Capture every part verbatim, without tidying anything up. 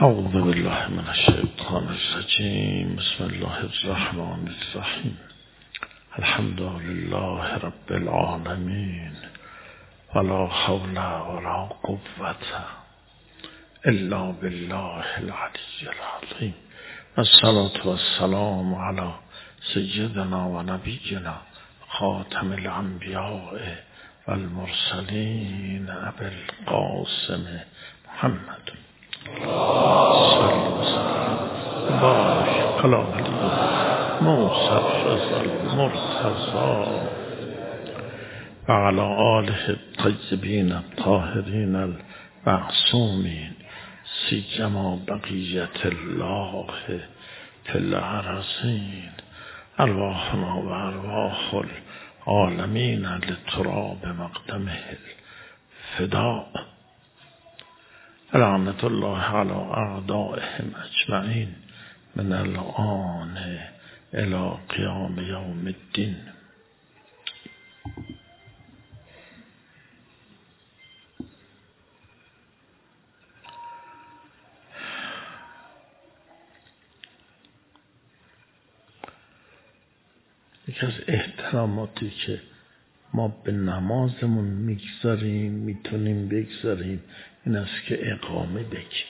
اعوذ بالله من الشیطان الرجیم. بسم الله الرحمن الرحیم. الحمد لله رب العالمین ولا حول ولا قوة الا بالله العلی العظیم. الصلاة والسلام علی سیدنا و نبینا خاتم الانبیاء والمرسلین ابی القاسم محمد صلی وسلم بارک کلام موصف المرتضی و علی آله الطیبین الطاهرین المعصومین سیما بقیت الله فی الارضین. ارواحنا و ارواح العالمین لتراب مقدمه الفداء. لعنت الله علی اعدائهم اجمعین من الآن الی قیام یوم الدین. یکی از احتراماتی که ما به نمازمون میگذاریم میتونیم بگذاریم این است که اقامه بگیم.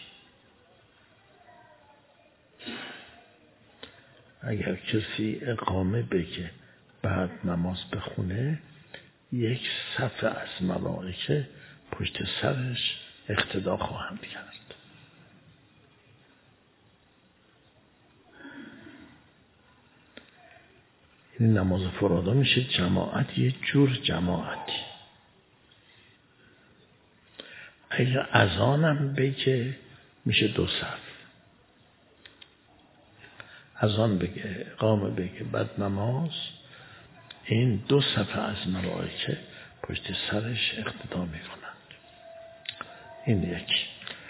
اگر کسی اقامه بگه بعد نماز بخونه، یک صف از ملائکه پشت سرش اقتدا خواهند کرد. این نماز فرادا میشه جماعت، یه جور جماعتی. اگر اذانم بگه میشه دو صف. اذان بگه، اقامه بگه، بعد نماز، این دو صف از ملائکه پشت سرش اقتدا میکنند. این یکی.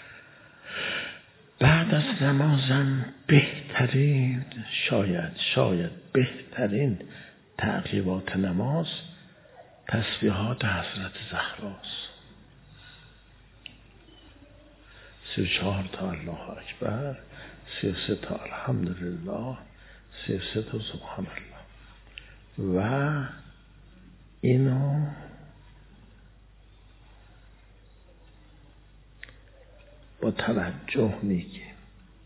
بعد از نمازم بهترین شاید شاید بهترین تعقیبات نماز تسبیحات حضرت زهراست. سی و چهار تا الله اکبر، سی و سه تا الحمدلله، سی و سه تا سبحان الله. و اینو با توجه میگیم.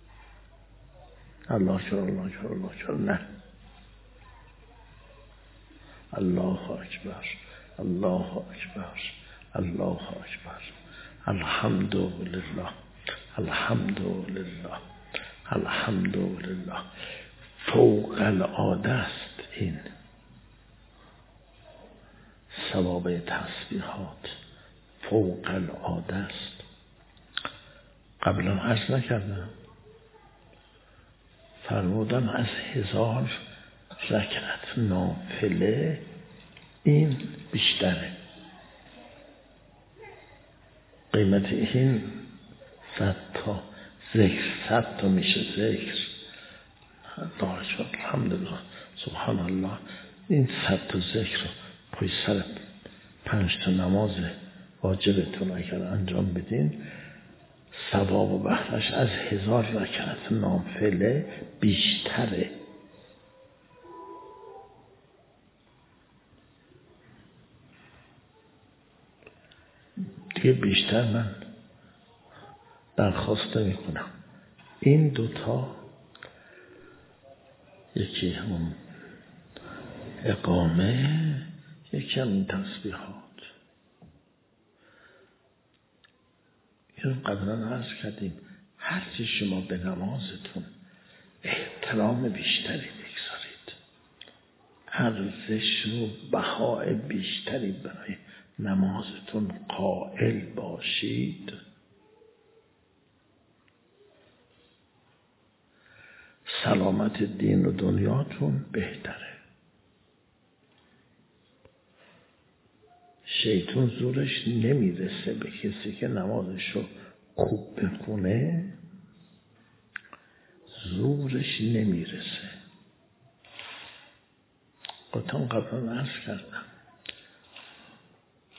الله اکبر، الله اکبر، الله اکبر، نه. الله اکبر، الله اکبر، الله اکبر، الحمدلله، الحمدلله، الحمدلله. فوق العاده است این ثواب تسبیحات، فوق العاده است. قبلا عرض نکردم، فرمودم از هزار رکعت نافله این بیشتره. قیمت این صد تا ذکر، صد تا میشه ذکر. الله اکبر، الحمدلله، سبحان الله. این صد تا ذکر رو پای سر پنج تا نماز واجبتون اگر انجام بدین، ثواب و بهرش از هزار رکعت نافله بیشتره. دیگه بیشتر من درخواست نمی کنم. این دوتا، یکی همون اقامه، یکی همین تسبیحات. این قبلا عرض کردیم، هرچی شما به نمازتون احترام بیشتری بگذارید، ارزش و بهای بیشتری برای نمازتون قائل باشید، سلامت دین و دنیاتون بهتره. شیطان زورش نمیرسه به کسی که نمازشو خوب بخونه، زورش نمیرسه. قطعا قبلا عرض کردم،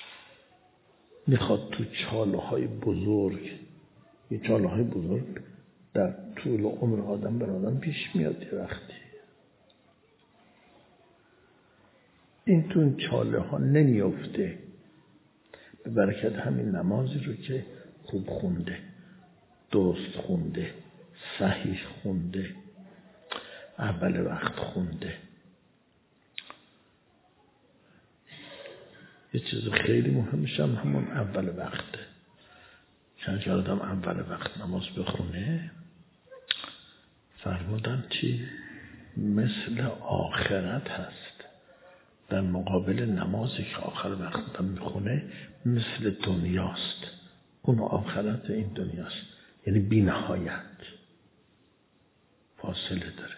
میخواد تو چاله های بزرگ، یه چاله های بزرگ در طول عمر آدم بر آدم پیش میاد یه وقتی. این تو این چاله ها نمیافته به برکت همین نمازی رو که خوب خونده، درست خونده، صحیح خونده، اول وقت خونده. یه چیز خیلی مهمش هم همون اول وقته. که اگر آدم اول وقت نماز بخونه، فرمودن چی؟ مثل آخرت هست. در مقابل نمازی که آخر وقت آدم میخونه مثل دنیاست. اون آخرت این دنیاست، یعنی بی نهایت فاصله داره.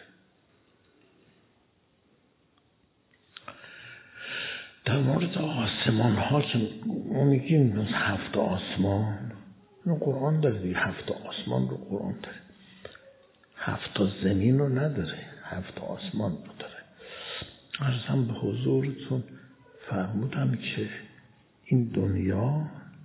در مورد آسمان ها که ما میگیم هفت آسمان، اینو قرآن داره دیگه. هفت آسمان رو قرآن داره، هفت زمین رو نداره، هفت آسمان رو داره. عرضم به حضورتون فرمودم که این دنیا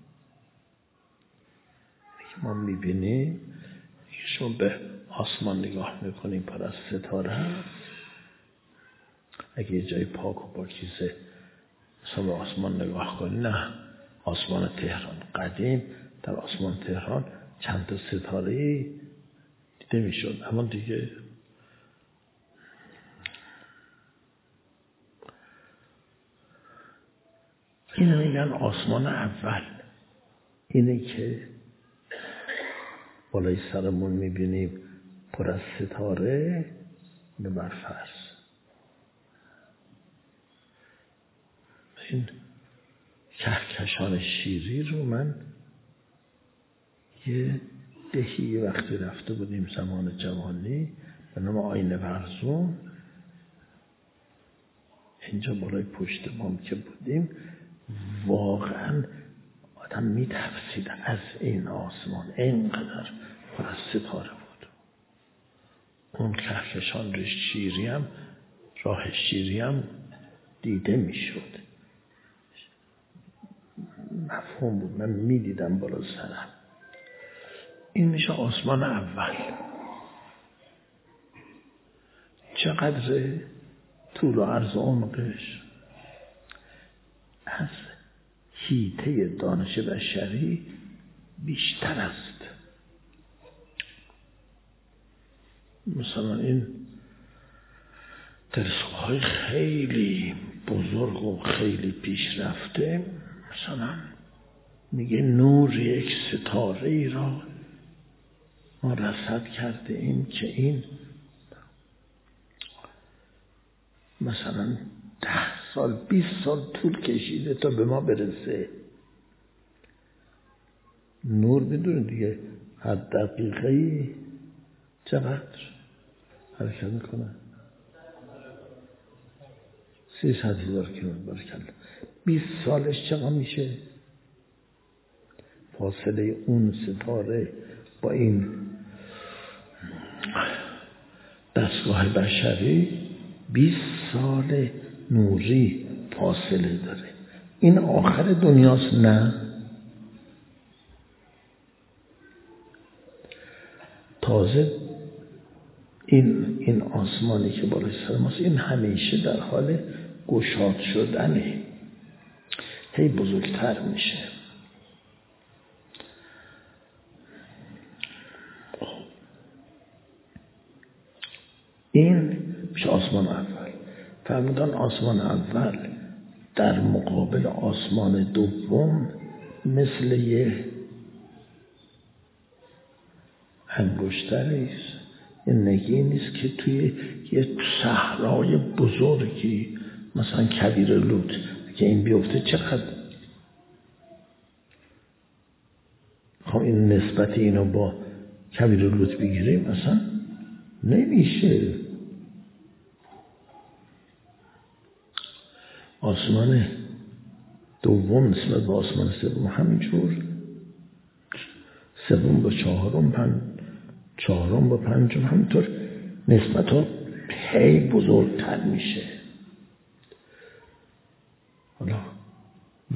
که ما میبینیم، شما به آسمان نگاه میکنیم پر از ستاره هست. اگه یه جای پاک و پاکیزه مثلا به آسمان نگاه کنی، نه آسمان تهران قدیم، در آسمان تهران چند تا ستاره دیده میشد، اما دیگه اینو میگن آسمان اول. اینه که بالای سرمون میبینیم پر از ستاره، اینو برفرض. این کهکشان شیری رو من یه دهی وقتی رفته بودیم زمان جوانی به نام آینه ورزون، اینجا بالای پشت بام که بودیم، واقعا آدم میترسید از این آسمان، اینقدر پر از ستاره بود. اون کهکشان شیری هم، راه شیری هم دیده میشد، مفهوم بود، من میدیدم بالا سرم. این میشه آسمان اول. چقدر طول و عرض و عمقش از حیطه دانش بشری بیشتر است. مثلا این تلسکوپ‌های خیلی بزرگ و خیلی پیشرفته مثلا میگه نور یک ستاره ای را ما رصد کرده ایم که این مثلا ده سال بیست سال طول کشیده تا به ما برسه. نور میدونه دیگه هر دقیقه چقدر حرکت میکنه؟ سیصد هزار کیلومتر برکل. بیست سالش چقدر میشه؟ فاصله اون ستاره با این دستگاه بشری بیست سال نوری فاصله داره. این آخر دنیاست؟ نه، تازه این این آسمانی که بالای سر ماست این همیشه در حال گشاد شدنه، هی بزرگتر میشه. این میشه آسمان اول. فرمودن آسمان اول در مقابل آسمان دوم مثل یه انگشتری است، یه نگینی است که توی یه صحرای بزرگی مثلا کویر لوت که این بیفته چقدر. خب این نسبت اینو با کویر لوت بگیریم اصلا نمیشه. آسمان دوم نسبت به آسمان سوم همینجور، سوم با چهارم، پنج چهارم با پنجم همینطور نسبت ها هی بزرگتر میشه. حالا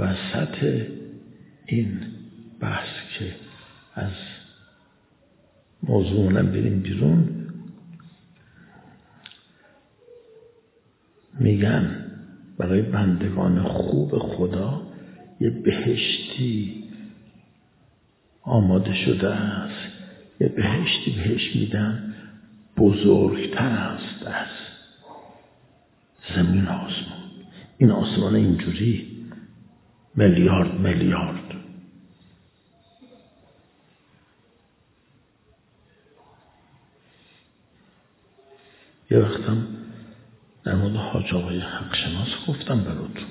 وسط این بحث که از موضوعونم بریم بیرون، میگن برای بندگان خوب خدا یه بهشتی آماده شده است، یه بهشتی بهش میدن بزرگتر است از زمین آسمان. این آسمان اینجوری میلیارد میلیارد. یه وقتم در مورد حاج آقای حق شناس گفتم براتون،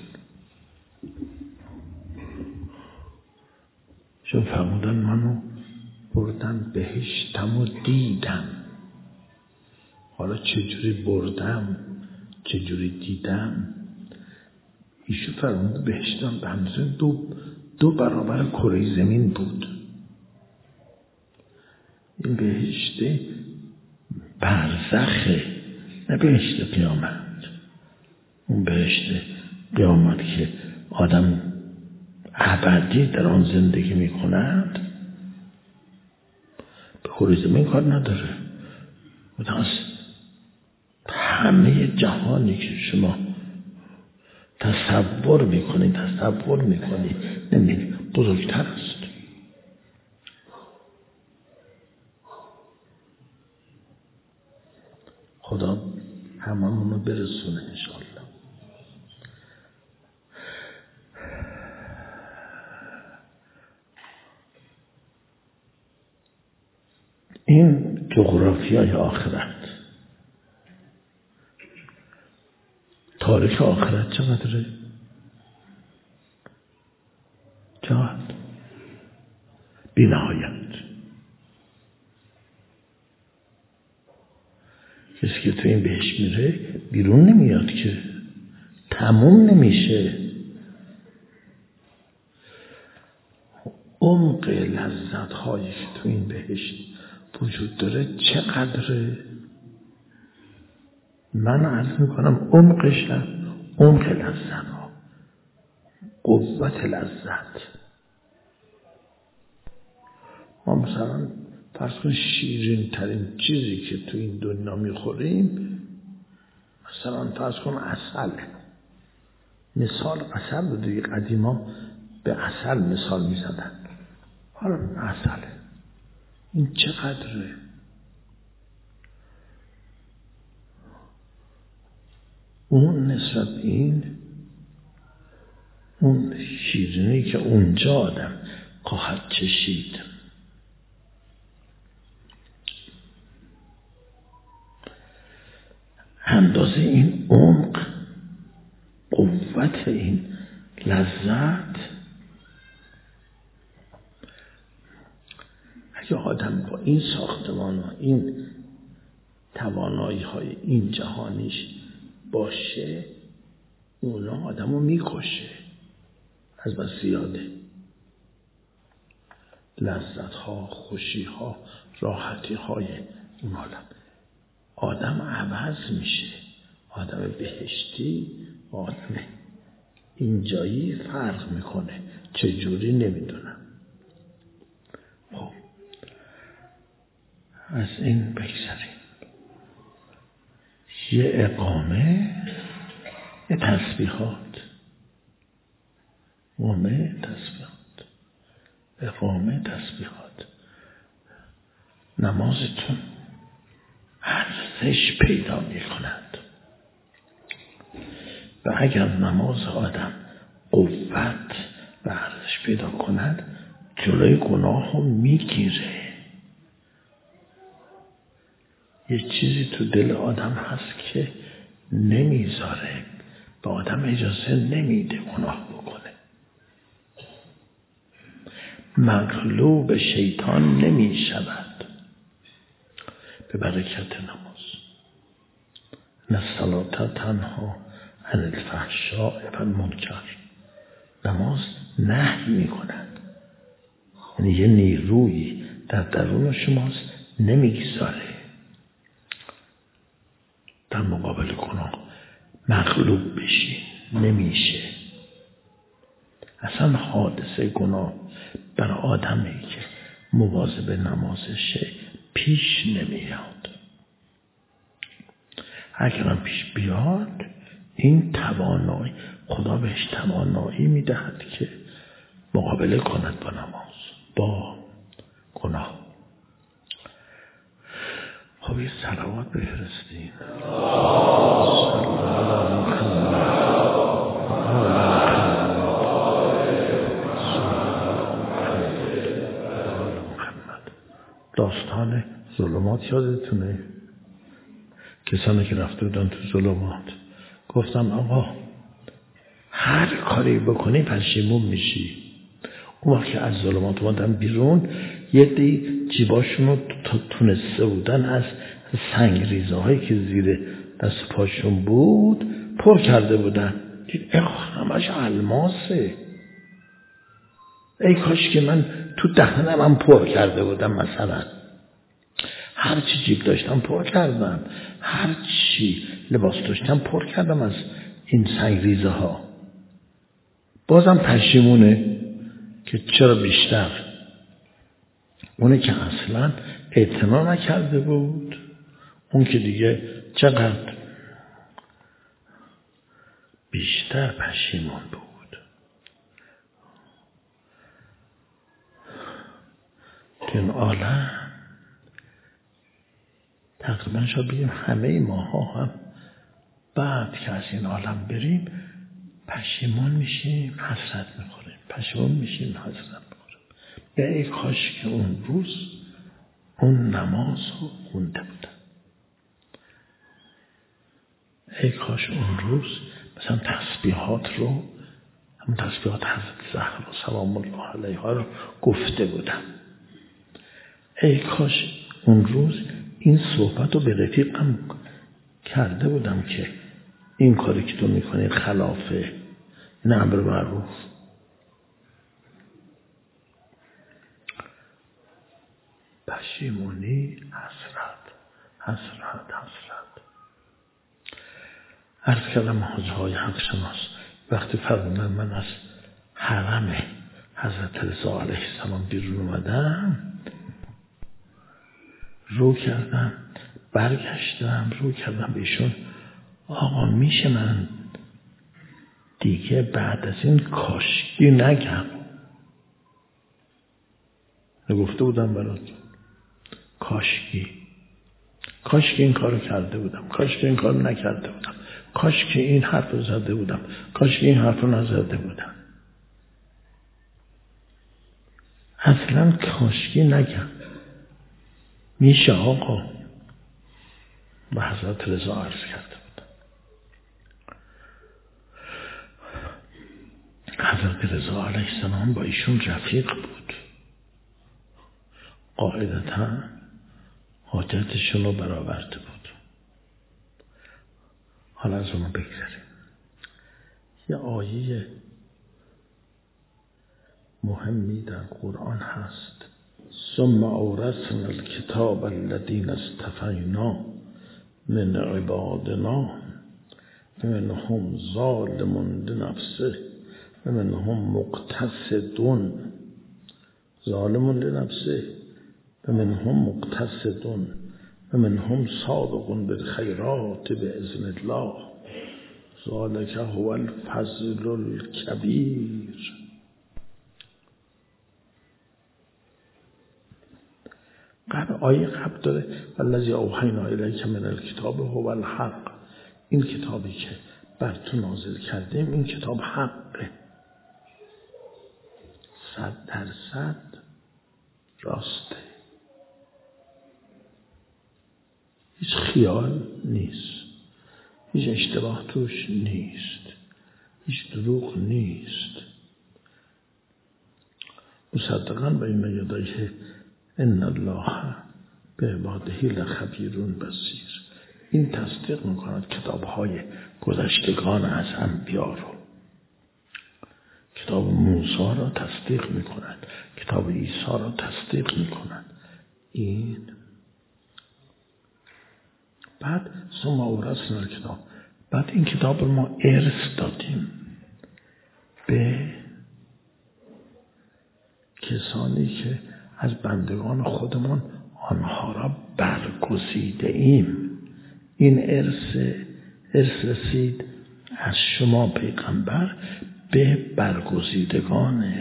چون فرمودن منو بردن بهشتم و دیدم. حالا چجوری بردم چجوری دیدم؟ ایشون فرمود بهشتم به اندازه دو, دو برابر کره زمین بود. این بهشت برزخه، نه بهشت قیامت. اون بهشت قیامت که آدم ابدی در آن زندگی می کند به کره زمین کار نداره. از همه جهانی که شما تصور میکنید تصور میکنید نمیدید بزرگتر است. خدا هممون رو برسونه انشاءالله. این جغرافیای آخرت، تاریخ آخرت چقدره؟ چقدر؟ بی نهایت. کسی که تو این بهش میره بیرون نمیاد که، تموم نمیشه. عمق لذت هایی که تو این بهشت وجود داره چقدره؟ من عرض میکنم عمقش هم عمق لذت ها، قوت لذت. ما مثلا فرض کن شیرین ترین چیزی که تو این دنیا میخوریم مثلا فرض کن عسل. مثال عسل رو دیگه قدیما به عسل مثال میزدن. حالا عسل این چقدره؟ اون نسبت این اون شیرینی که اونجا آدم خواهد چشید. اندازه این عمق، قوت این لذت، اگه آدم با این ساختمان و این توانایی های این جهانیش باشه، اونا آدم رو میکشه. از بس زیاده لذت ها، خوشی ها، راحتی های این عالم. آدم عوض میشه. آدم بهشتی و آدم اینجایی فرق میکنه. چجوری نمیدونم. خب از این بگذاریم. یه اقامه، یه تسبیحات، اقامه تسبیحات، اقامه تسبیحات. نمازتون ارزش پیدا می کند و اگر نماز آدم قوت و ارزش پیدا کند جلوی گناه رو می گیره. یه چیزی تو دل آدم هست که نمیذاره، به آدم اجازه نمیده گناه بکنه. مغلوب شیطان نمی شود به برکت نماز. نه الصلاة تنها عن الفحشاء و المنکر. نماز نهی می کند، یعنی یه نیرویی در درون شماست نمیگذاره در مقابل گناه مغلوب بشی. نمیشه. اصلا حادثه گناه برای آدمی که مواظب نمازشه پیش نمیاد. اگرم پیش بیاد این توانایی، خدا بهش توانایی میدهد که مقابله کند با نماز، با گناه. خب یه صلوات بفرستین. داستان ظلمات یادتونه؟ کسانی که رفته بودن تو ظلمات گفتم آقا هر کاری بکنی پشیمون میشی. اون وقت که از ظلمات اومدن بیرون یه دی جیباشونو تا تونسته بودن از سنگریزه هایی که زیر دست پاشون بود پر کرده بودن. دید ای همش الماسه، ای کاش که من تو دهنم هم پر کرده بودم. مثلا هر چی جیب داشتم پر کردم، هر چی لباس داشتم پر کردم از این سنگریزه ها. بازم پشیمونه که چرا بیشتر. اونه که اصلا اعتنا نکرده بود، اون که دیگه چقدر بیشتر پشیمون بود. تو این عالم تقریبا شاید بگیم همه ماها هم بعد که از این عالم بریم پشیمون میشیم، حسرت میخوریم، پشیمون میشیم، حسرت میخوریم. به ای کاش که اون روز اون نماز رو خونده بودم، ای کاش اون روز مثلا تسبیحات رو، هم تسبیحات حضرت زهرا سلام الله علیها رو گفته بودم. ای کاش اون روز این صحبت رو به رفیقم کرده بودم که این کاری که تو میکنی خلافه، این امر معروف. پشیمونی، حسرت، حسرت، حسرت. عرض کردم حاجهای حق شناس وقتی فرمودن من از حرم حضرت رضا علیه السلام بیرون اومدم، رو کردم برگشتم رو کردم به ایشون، آقا میشه من دیگه بعد از این کاشکی نگم؟ نگفته بودم برات کاشکی، کاش که این کارو کرده بودم، کاش که این کارو نکرده بودم، کاش که این حرف رو زده بودم، کاش که این حرف رو نزده بودم. اصلا کاشکی نگم. میشه آقا؟ به حضرت رضا عرض کرده بودم. حضرت رضا علیه السلام با ایشون رفیق بود، قاعدتا حاجتشون رو برآورده بود. حالا از اونو بگذاریم. یه آیه مهمی در قرآن هست، ثم اورثنا الکتاب الذین اصطفینا من عبادنا فمنهم ظالم لنفسه ومنهم مقتصد، ظالم لنفسه ومنهم مقتصد ومنهم سابق بالخیرات باذن الله ذلک هو الفضل الکبیر. قبل آیه قبل داره والذی اوحینا الیک من الکتاب هو الحق، این کتابی که بر تو نازل کردیم این کتاب حقه، صد درصد راسته، هیچ خیال نیست، هیچ اشتباه توش نیست، هیچ دروغ نیست. مصدقاً بین یدیه ان الله بعباده لخبیر بصیر. این تصدیق میکند کتاب‌های گذشتگان از انبیا رو، کتاب موسی را تصدیق میکند، کتاب عیسی را تصدیق میکند. این بعد ثم اورثنا الکتاب، بعد این کتاب رو ما ارث دادیم به کسانی که از بندگان خودمون آنها را برگزیده ایم. این ارث ارث رسید از شما پیغمبر به برگزیدگان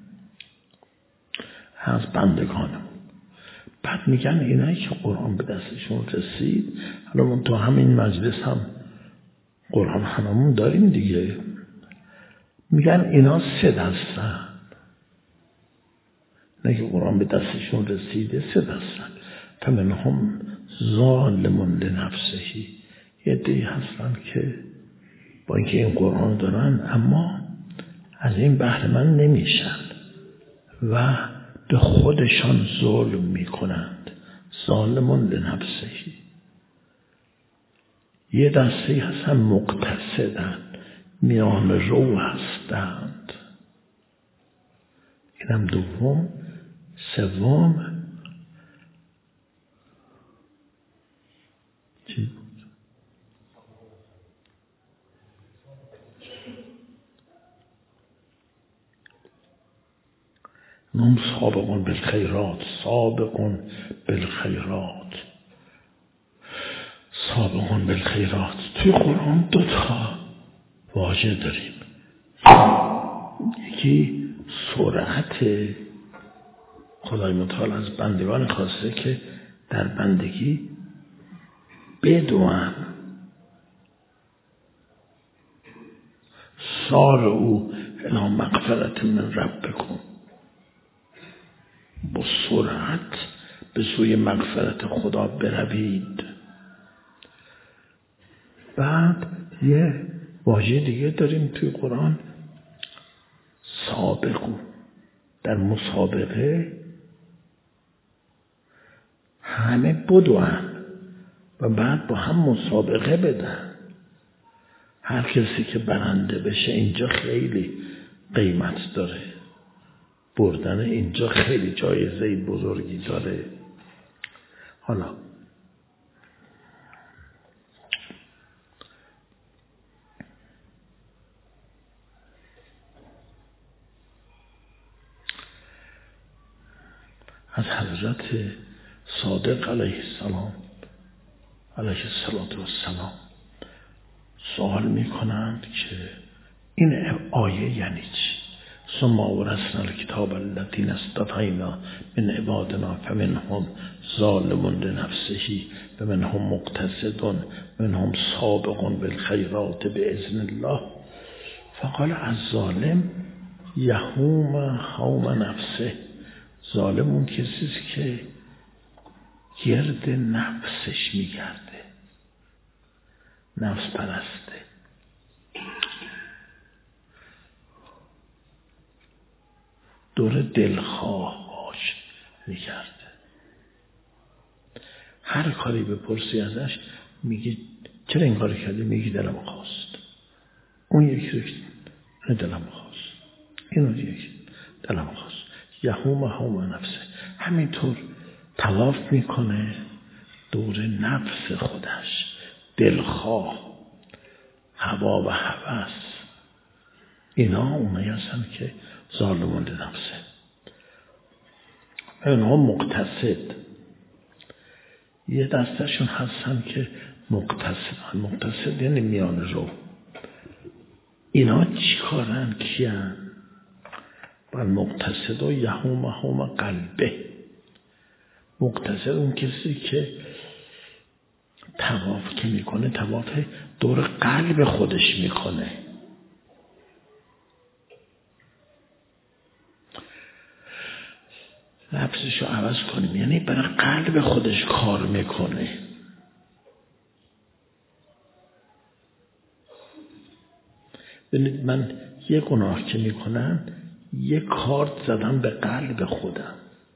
از بندگانم. بعد میگن اینایی که قرآن به دستشون رسید، حالا من تو همین مجلس هم قرآن هممون داریم دیگه، میگن اینا سه دستن. نه که قرآن به دستشون رسیده، سه دستن. فمنهم ظالم لنفسه، یه عده‌ای هستن که با اینکه این قرآن دارن اما از این بهره مند نمیشن و به خودشان ظلم میکنند. ظالم لنفسه. یه دسته هستن مقتصدن، میان رو هستند. اینم دوم. سوم چی بود؟ نم سابقون بالخیرات، سابقون بالخیرات، سابقون بالخیرات. توی قرآن دو تا واژه داریم. یکی سرعت، خدای متعال از بندگان خواسته که در بندگی بدون سار او الی مغفرت من ربکم، با سرعت به سوی مغفرت خدا بروید. بعد یه واژه دیگه داریم توی قرآن، سابقو. در مسابقه همه بدون و بعد با هم مسابقه بدن. هر کسی که برنده بشه اینجا خیلی قیمت داره، بردن اینجا خیلی جایزه بزرگی داره. حالا از حضرت صادق علیه السلام علیه السلام سوال میکنند که این آیه یعنی چی؟ ثم اورثنا الکتاب الذین اصطفینا من عبادنا فمنهم ظالم لنفسه و منهم مقتصد منهم سابق بالخیرات باذن الله. فقال الظالم یهوم هوم نفسه. ظالم اون کسیست که گرد نفسش میگرده، نفس پرسته. دور دلخواهاش میگرده. هر کاری بپرسی ازش میگی چرا این کاری کردی؟ میگی دلم خواست. اون یکی رو دلم خواست، اینو یکی دلم خواست. یهوم هوم نفسه. همینطور طواف میکنه دور نفس خودش، دلخواه، هوا و هوس. اینا اونایی هستن که ظالمون لنفسه. اینها مقتصد. یه دستشون هستن که مقتصدن. مقتصد یعنی میان رو. اینا چی کارن؟ کیان؟ و مقتصد و یهوم هوم قلبه. مقتصد اون کسی که طواف که میکنه طواف دور قلب خودش میکنه. لفظشو عوض کنیم، یعنی برای قلب خودش کار میکنه. ببینید من یه گناه که میکنم یه کارت زدم به قلب خودم.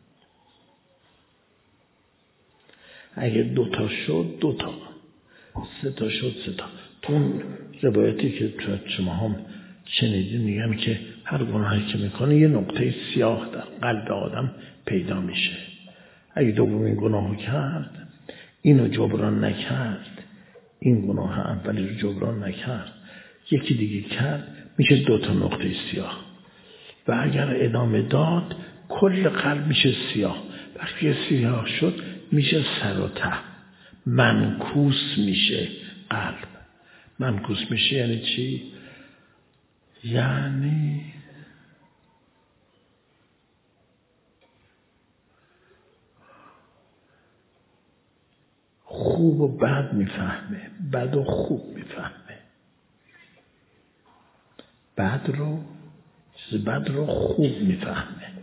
اگه دوتا شد دوتا، سه تا شد سه تا. تو اون روایتی که تو شما هم شنیدین میگن که هر گناهی که میکنه یه نقطه سیاه در قلب آدم پیدا میشه. اگه دومین گناهو کرد اینو جبران نکرد، این گناه اولی رو جبران نکرد، یکی دیگه کرد، میشه دوتا نقطه سیاه. و اگر ادامه داد کل قلب میشه سیاه. وقتی سیاه شد میشه سر و ته، منکوس میشه قلب. منکوس میشه یعنی چی؟ یعنی خوب و بد میفهمه، بد و خوب میفهمه، بد رو چیز بد رو خوب میفهمه.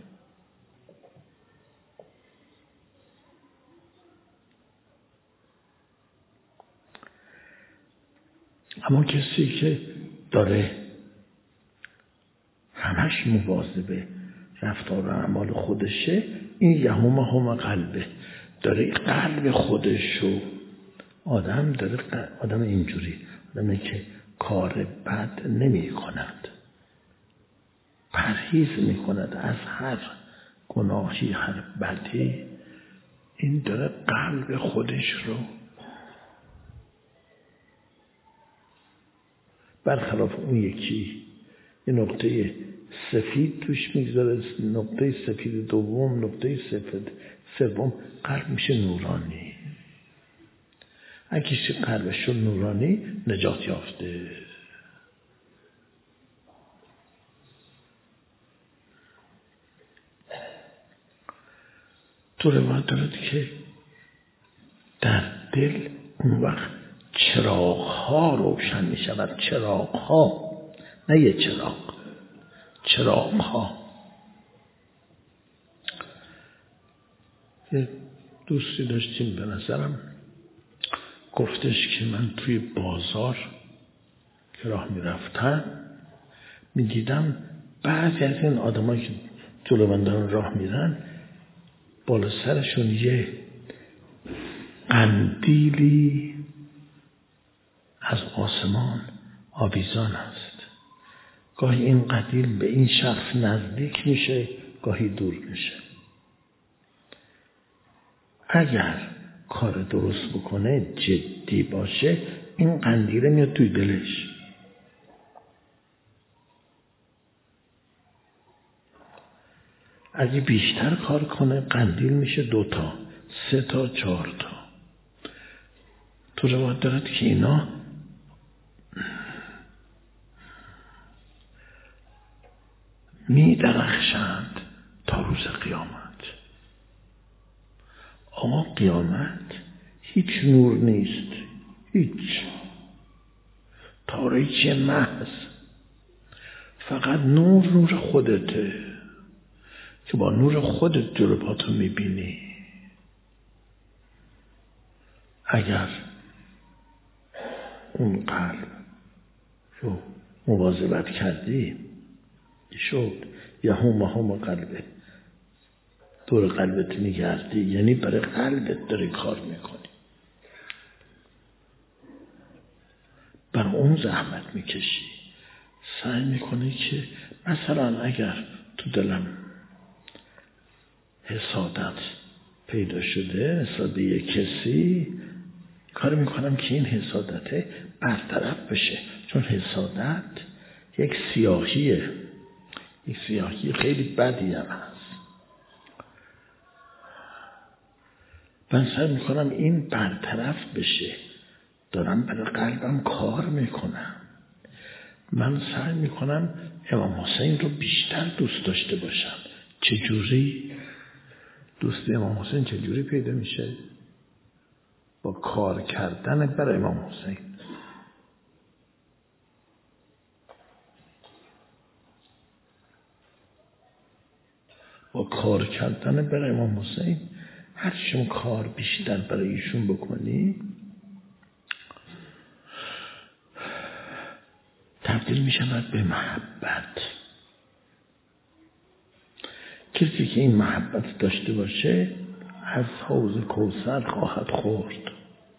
اما کسی که داره همش مواظب رفتار و اعمال خودشه، این یهوم هم قلبه، داره قلب خودشو، آدم داره آدم اینجوری، آدمی که کار بد نمی کند، پرهیز می کند از هر گناهی، هر بدی، این داره قلب خودش رو برخلاف اون یکی یه نقطه سفید توش میگذاره، نقطه سفید دوم، نقطه سفید سوم، قلب میشه نورانی. اگه کسی قلبش شد نورانی، نجات یافته. تو روایت دارد که در دل اون وقت چراغ ها روشن می شود، چراغ ها، نه یه چراغ، چراغ ها. یه دوستی داشتیم به نظرم گفتش که من توی بازار که راه می رفتم می دیدم بعضی از این آدمایی که جلو من دارن راه میرن بالا سرشون یه قندیلی از آسمان آویزان است. گاهی این قندیل به این شخص نزدیک میشه، گاهی دور میشه. اگر کار درست بکنه، جدی باشه، این قندیل میاد توی دلش. اگه بیشتر کار کنه، قندیل میشه دوتا، سه تا، چهار تا. تو روایت دارد که اینا می درخشند تا روز قیامت. اما قیامت هیچ نور نیست، هیچ تاریکی محض، فقط نور نور خودته که با نور خودت جلو پاتو میبینی. اگر اون قلب رو مواظبت کردی شد یهوم هم قلبه، دور قلبت میگردی، یعنی برای قلبت داری کار میکنی، برای اون زحمت میکشی، سعی میکنی که مثلا اگر تو دلم حسادت پیدا شده، حساد یک کسی، کار میکنم که این حسادت برطرف بشه، چون حسادت یک سیاهیه، یک سیاهی خیلی بدی هم هست. من سعی میکنم این برطرف بشه، دارم برای قلبم کار میکنم. من سعی میکنم امام حسین رو بیشتر دوست داشته باشم. چجوری؟ دوست امام حسین چجوری پیدا میشه؟ با کار کردن برای امام حسین. با کار کردن برای امام حسین، هرچون کار بیشتر برای ایشون بکنی تبدیل می شود به محبت. کسی که این محبت داشته باشه از حوض کوثر خواهد خورد.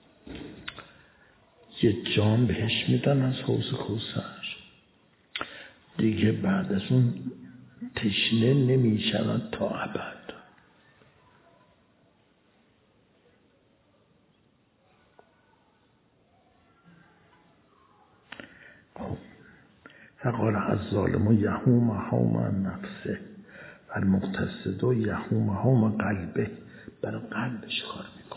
یه جام بهش میدن از حوض کوثر، دیگه بعد از اون تشنه نمی شود تا ابد. فقال الظالم یهوم هم نفسه و المقتصد یهوم هم قلبه، برای قلبش کار میکنه.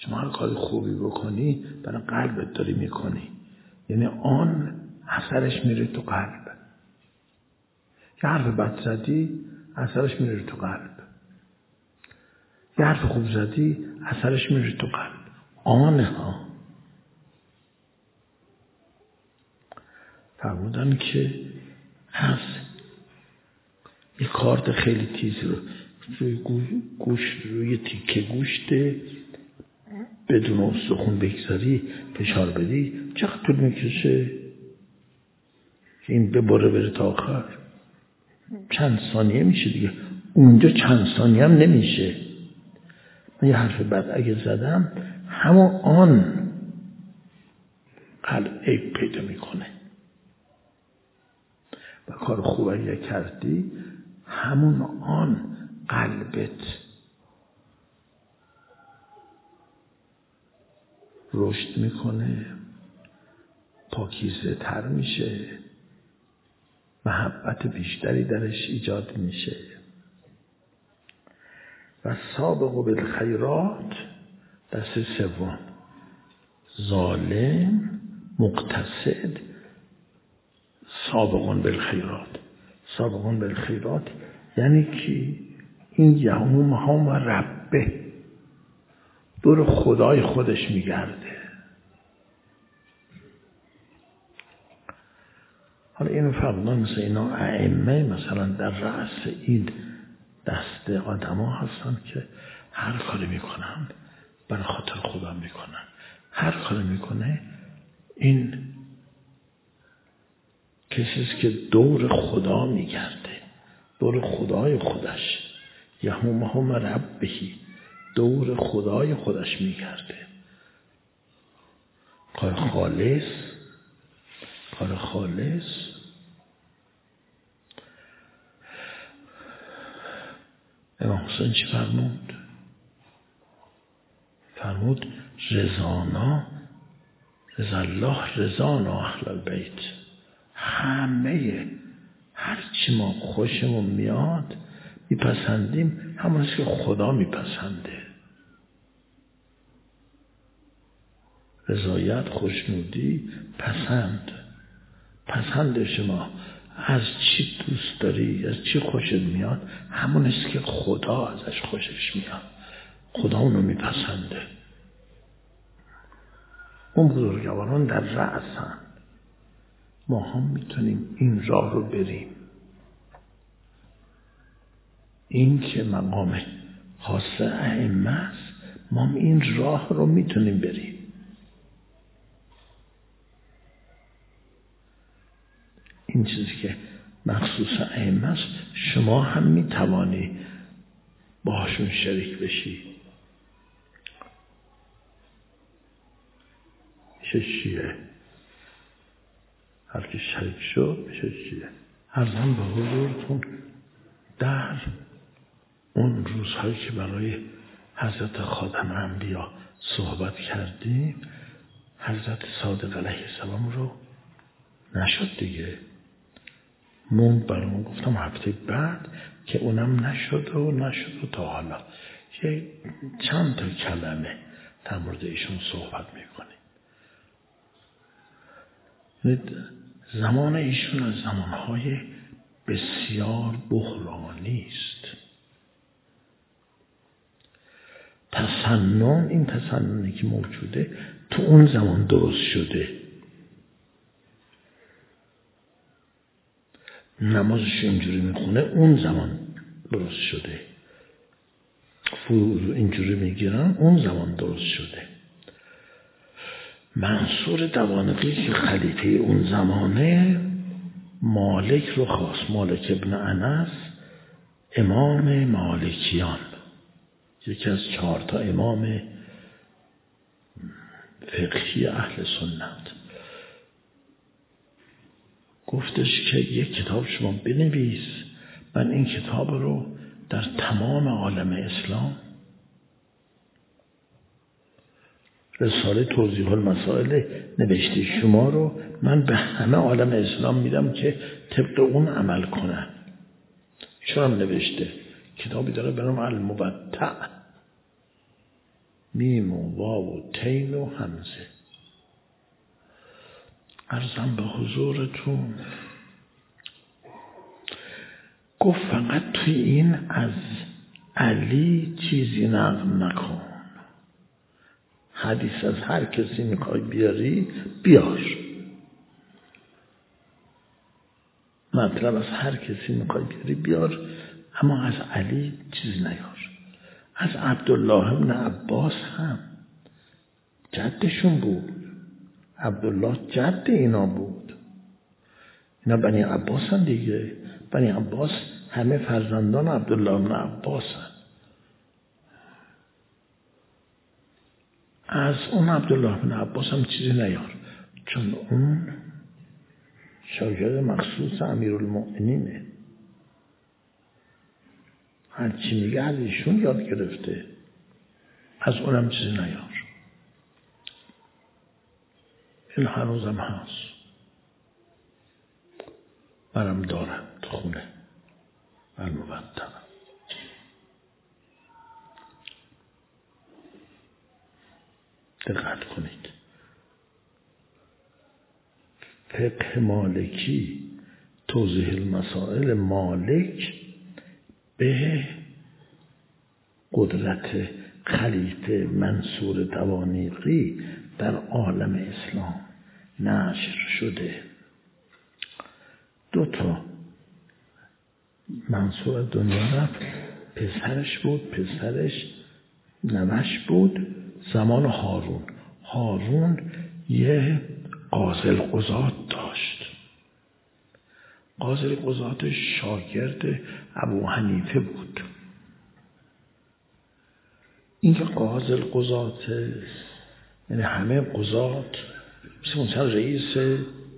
شما هر کاری خوبی بکنی برای قلبت داری میکنی، یعنی آن اثرش میره تو قلب. یه حرف بد زدی اثرش میره تو قلب، یه حرف خوب زدی اثرش میره تو قلب. آن ها فرمودن که از یک کارد خیلی تیزی رو روی گوش روی تیکه گوشت بدون استخون بگذاری فشار بدی چقدر طول میکشه که این ببره بره تا آخر؟ چند ثانیه میشه دیگه. اونجا چند ثانیه هم نمیشه. من یه حرف بد اگه زدم همون آن قلب عیب پیدا میکنه، و کار خوب اگه کردی همون آن قلبت رشد میکنه، پاکیزه تر میشه، محبت بیشتری درش ایجاد میشه. و سابقوا بالخیرات دسته سوم، ظالم مقتصد سابقون بالخیرات. سابقون بالخیرات یعنی که این یوم هم ربه دور خدای خودش میگرده. حالا اینو فرمودن مثل اینا ائمه مثلا در رأس این دسته آدم ها هستن که هر کاری میکنن برای خاطر خدا میکنن. هر کاری میکنه این کسیست که دور خدا میگرده، دور خدای خودش، یهوم هم ربهی دور خدای خودش میگرده. کار خالص، کار خالص امام حسین چی فرمود؟ فرمود رضانا رضا الله رضانا اهل البیت. همه هرچی ما خوشمون میاد میپسندیم همونیست که خدا میپسنده. رضایت، خوشنودی، پسند. پسند شما از چی دوست داری، از چی خوشت میاد، همونیست که خدا ازش خوشش میاد، خدا اونو میپسنده. اون بزرگواران در رأسن. ما هم میتونیم این راه رو بریم. این که مقام خاص ائمه است، ما هم این راه رو میتونیم بریم. این چیزی که مخصوص ائمه است شما هم میتوانی باهاشون شریک بشی. میشه شیعه، هر که شریک شد میشه شیعه. عرضم به حضورتون در اون روزهایی که برای حضرت خاتم انبیا صحبت کردیم حضرت صادق علیه السلام رو نشد دیگه، موند برامون. گفتم هفته بعد که اونم نشد و نشد و تا حالا یه چند تا کلمه در مورد ایشون صحبت میکنیم. زمان ایشون از زمانهای بسیار بحرانی است. تسنن، این تسننی که موجوده تو اون زمان درست شده. نمازش اینجوری میخونه اون زمان درست شده، فروض اینجوری میگیرن اون زمان درست شده. منصور دوانقی که خلیفه اون زمانه مالک رو خواست، مالک ابن انس، امام مالکیان، یکی از چهار تا امام فقهی اهل سنت. گفتش که یک کتاب شما بنویس، من این کتاب رو در تمام عالم اسلام، رساله توضیح المسائل نوشته شما رو من به همه عالم اسلام میدم که طبق اون عمل کنن. ایشون هم نوشته کتابی داره به نام المبتع. میم و واو و تین و همزه. عرضم به حضورتون گفت فقط توی این از علی چیزی نقل نکن. حدیث از هر کسی میخوای بیاری بیار، مطلب از هر کسی میخوای بیاری بیار، اما از علی چیزی نیار. از عبدالله ابن عباس هم جدشون بود، عبدالله جد اینا بود، اینا بنی عباس هم دیگه. بنی عباس همه فرزندان عبدالله ابن عباس هم. از اون عبدالله ابن عباس هم چیزی نیار، چون اون شاگرد مخصوص امیرالمؤمنینه، هرچی میگه از ایشون یاد گرفته، از اونم چیزی نیار. این هنوزم هست، منم دارم تو خونه من مبتنم. دقت کنید، فقه مالکی توضیح المسائل مالک به قدرت خلیفه منصور دوانیقی در عالم اسلام نشر شده. دو تا منصور دنیا رفت، پسرش بود، پسرش نوش بود زمان هارون. هارون یه قاضی القضات داشت، قاضی القضات شاگرد ابو حنیفه بود. این که قاضی القضات یعنی همه قضات مثل مثلا رئیس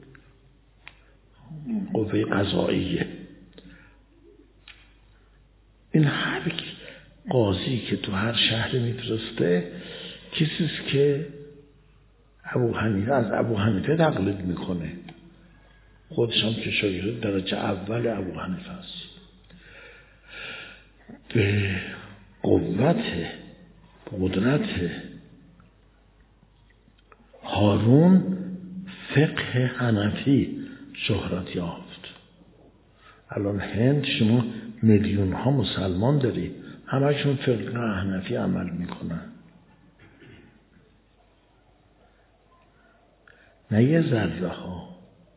قوه قضاییه، این هر قاضی که تو هر شهری میفرسته کسیست که ابو حنیفه از ابو حنیفه تقلید میکنه، خودش هم که شاگرد درجه اول ابو حنیفه است. به قوت قدرت هارون فقه حنفی شهرت یافت. الان هند شما میلیون ها مسلمان داری، همه‌شون فقه حنفی عمل میکنن، نه یه ذره ها،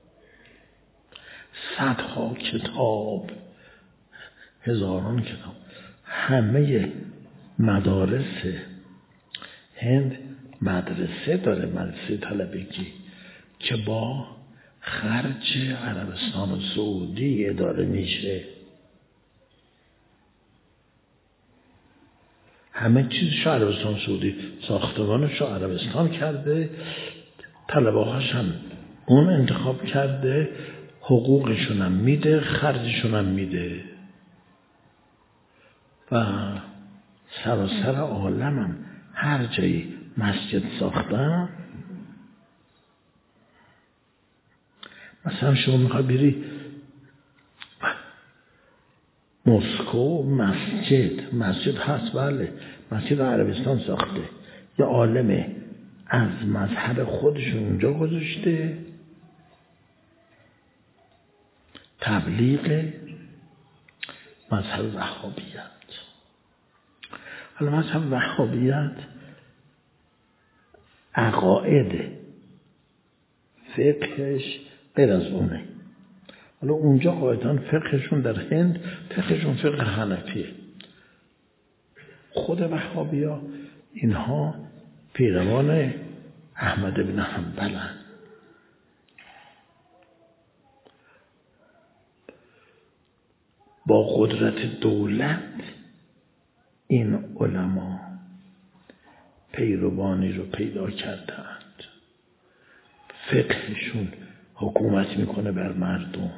صدها کتاب، هزاران کتاب. همه مدارس هند مدرسه داره، مدرسه طلبگی که با خرج عربستان سعودی اداره میشه. همه چیزشو عربستان سعودی، ساختمانشو عربستان کرده، طلبه هاش هم اون انتخاب کرده، حقوقشون هم میده، خرجشون هم میده و سراسر عالم هم هر جایی مسجد ساختن. مثلا شما میخوای بری مسکو، مسجد مسجد هست، بله مسجد عربستان ساخته، یه عالم از مذهب خودشون اونجا گذاشته، تبلیغ مذهب وهابیت. حالا مذهب وهابیت عقاید فقهش غیر از اونه. حالا اونجا قاعدتا فقهشون در هند فقهشون فقه حنفیه. خود وهابیا اینها پیروان احمد بن حنبلن. با قدرت دولت این علما پیروانی رو پیدا کردند، فقهشون حکومت میکنه بر مردم،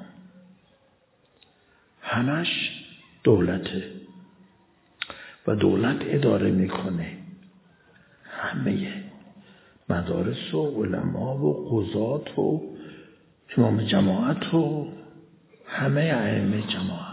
همش دولته و دولت اداره میکنه همه مدارس و علما و قضات و امام جماعت و همه ائمه جماعت.